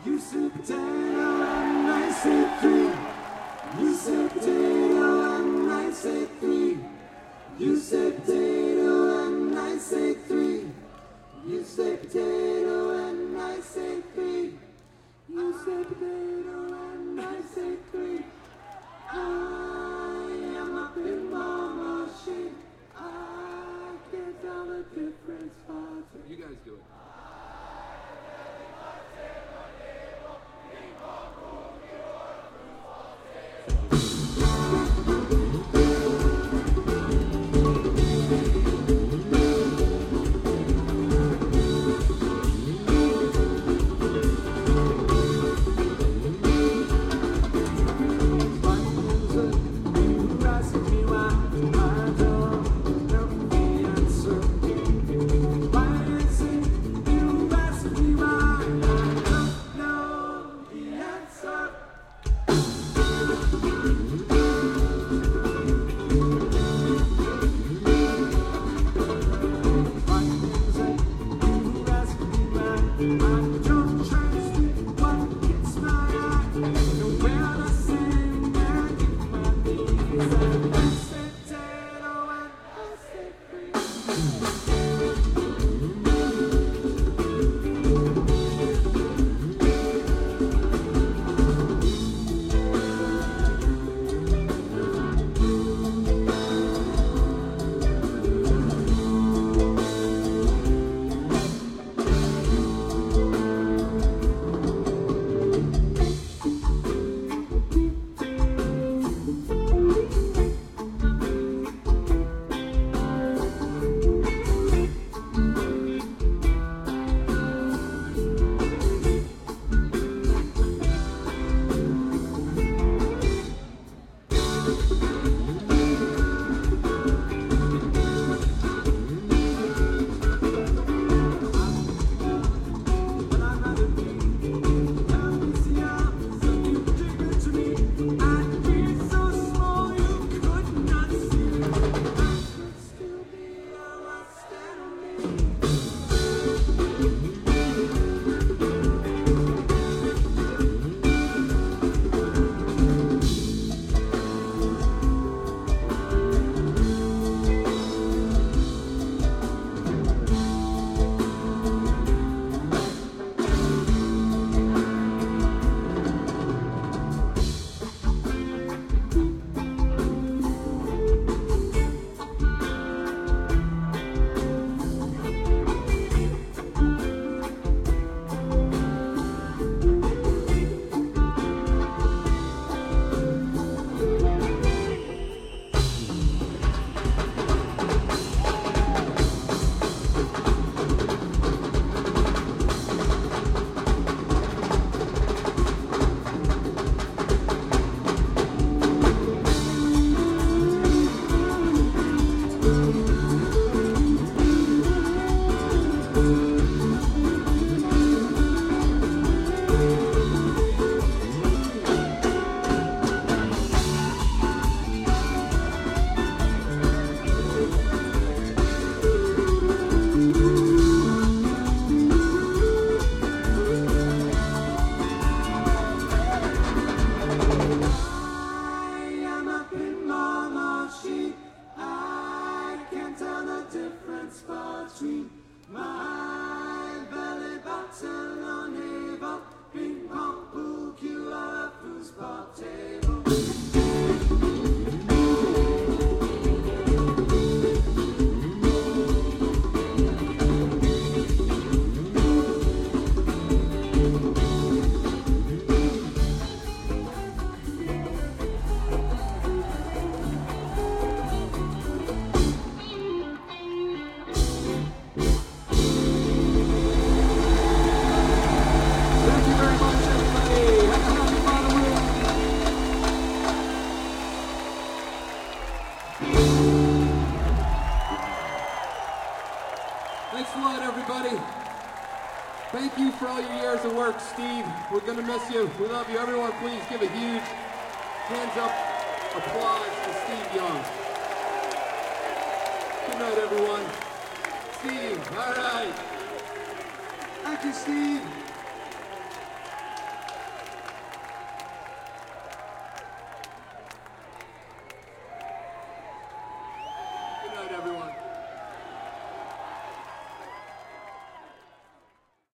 You say potato and I say three. You say potato and I say three. You say potato and I say three. You say potato and I say three. You say potato and I say three. I am up in my machine. I can't tell the difference. You guys do it. Thanks a lot, everybody. Thank you for all your years of work, Steve. We're going to miss you. We love you. Everyone, please give a huge hands up applause to Steve Young. Good night, everyone. Steve, all right. Thank you, Steve.